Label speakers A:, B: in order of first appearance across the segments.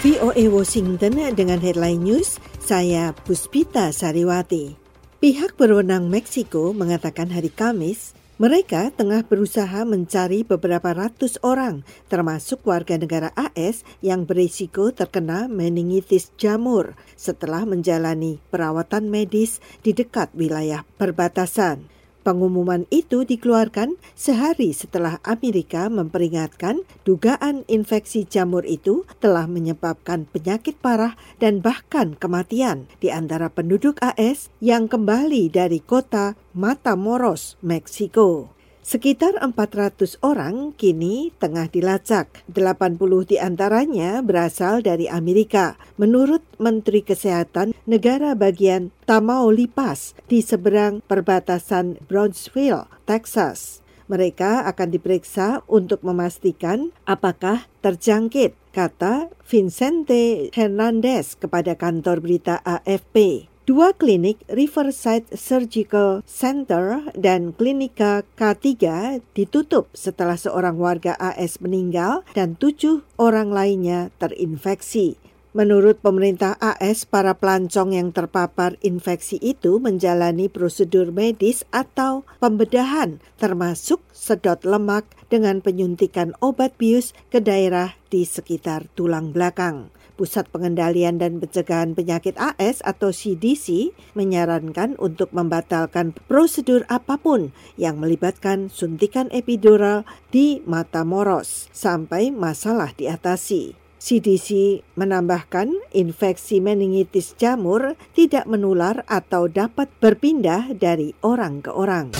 A: VOA Washington dengan headline news, saya Puspita Sariwati. Pihak berwenang Meksiko mengatakan hari Kamis, mereka tengah berusaha mencari beberapa ratus orang, termasuk warga negara AS yang berisiko terkena meningitis jamur setelah menjalani perawatan medis di dekat wilayah perbatasan. Pengumuman itu dikeluarkan sehari setelah Amerika memperingatkan dugaan infeksi jamur itu telah menyebabkan penyakit parah dan bahkan kematian di antara penduduk AS yang kembali dari kota Matamoros, Meksiko. Sekitar 400 orang kini tengah dilacak. 80 di antaranya berasal dari Amerika, menurut Menteri Kesehatan negara bagian Tamaulipas di seberang perbatasan Brownsville, Texas. Mereka akan diperiksa untuk memastikan apakah terjangkit, kata Vicente Hernandez kepada kantor berita AFP. Dua klinik Riverside Surgical Center dan Klinika K3 ditutup setelah seorang warga AS meninggal dan 7 orang lainnya terinfeksi. Menurut pemerintah AS, para pelancong yang terpapar infeksi itu menjalani prosedur medis atau pembedahan, termasuk sedot lemak dengan penyuntikan obat bius ke daerah di sekitar tulang belakang. Pusat Pengendalian dan Pencegahan Penyakit AS atau CDC menyarankan untuk membatalkan prosedur apapun yang melibatkan suntikan epidural di Matamoros sampai masalah diatasi. CDC menambahkan infeksi meningitis jamur tidak menular atau dapat berpindah dari orang ke orang.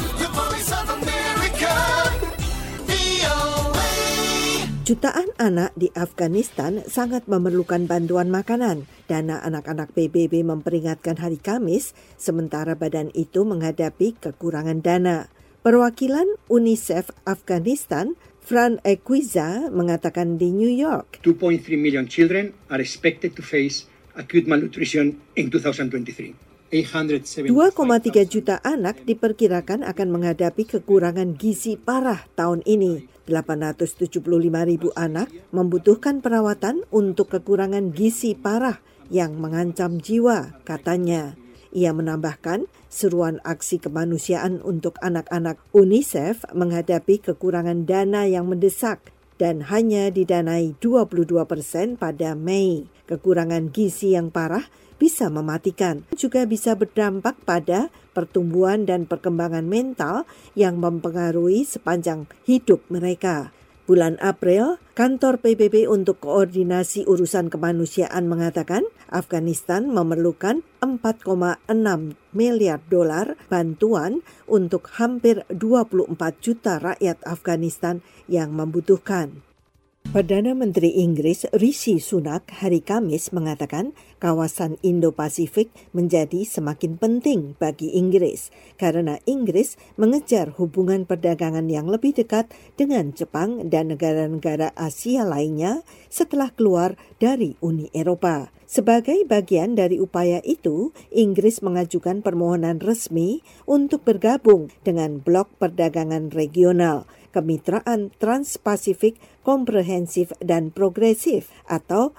A: Jutaan anak di Afghanistan sangat memerlukan bantuan makanan. Dana anak-anak PBB memperingatkan hari Kamis, sementara badan itu menghadapi kekurangan dana. Perwakilan UNICEF Afghanistan, Fran Equiza, mengatakan di New York,
B: 2.3 million children are expected to face acute malnutrition in 2023.
A: 2,3 juta anak diperkirakan akan menghadapi kekurangan gizi parah tahun ini. 875 ribu anak membutuhkan perawatan untuk kekurangan gizi parah yang mengancam jiwa, katanya. Ia menambahkan, seruan aksi kemanusiaan untuk anak-anak UNICEF menghadapi kekurangan dana yang mendesak dan hanya didanai 22% pada Mei. Kekurangan gizi yang parah bisa mematikan, juga bisa berdampak pada pertumbuhan dan perkembangan mental yang mempengaruhi sepanjang hidup mereka. Bulan April, kantor PBB untuk koordinasi urusan kemanusiaan mengatakan Afghanistan memerlukan 4,6 miliar dolar bantuan untuk hampir 24 juta rakyat Afghanistan yang membutuhkan. Perdana Menteri Inggris Rishi Sunak hari Kamis mengatakan kawasan Indo-Pasifik menjadi semakin penting bagi Inggris karena Inggris mengejar hubungan perdagangan yang lebih dekat dengan Jepang dan negara-negara Asia lainnya setelah keluar dari Uni Eropa. Sebagai bagian dari upaya itu, Inggris mengajukan permohonan resmi untuk bergabung dengan blok perdagangan regional, Kemitraan Trans-Pasifik Komprehensif dan Progresif atau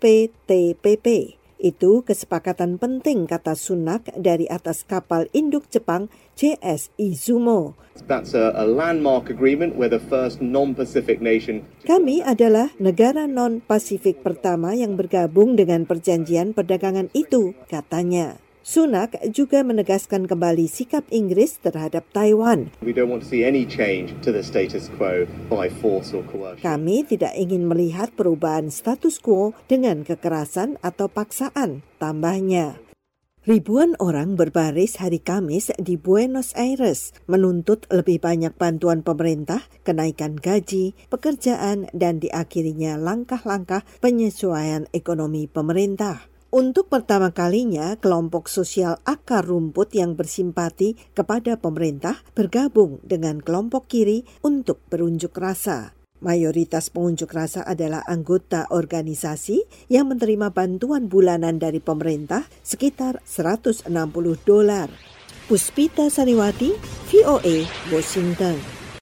A: CPTPP. Itu kesepakatan penting, kata Sunak dari atas kapal induk Jepang CS Izumo.
C: That's a landmark agreement with the first non-Pacific nation.
A: Kami adalah negara non-Pasifik pertama yang bergabung dengan perjanjian perdagangan itu, katanya. Sunak juga menegaskan kembali sikap Inggris terhadap Taiwan.
C: We don't want to see any change to the status quo by force or coercion.
A: Kami tidak ingin melihat perubahan status quo dengan kekerasan atau paksaan, tambahnya. Ribuan orang berbaris hari Kamis di Buenos Aires menuntut lebih banyak bantuan pemerintah, kenaikan gaji, pekerjaan, dan diakhirinya langkah-langkah penyesuaian ekonomi pemerintah. Untuk pertama kalinya, kelompok sosial akar rumput yang bersimpati kepada pemerintah bergabung dengan kelompok kiri untuk berunjuk rasa. Mayoritas pengunjuk rasa adalah anggota organisasi yang menerima bantuan bulanan dari pemerintah sekitar $160. Puspita Sariwati, VOA, Washington.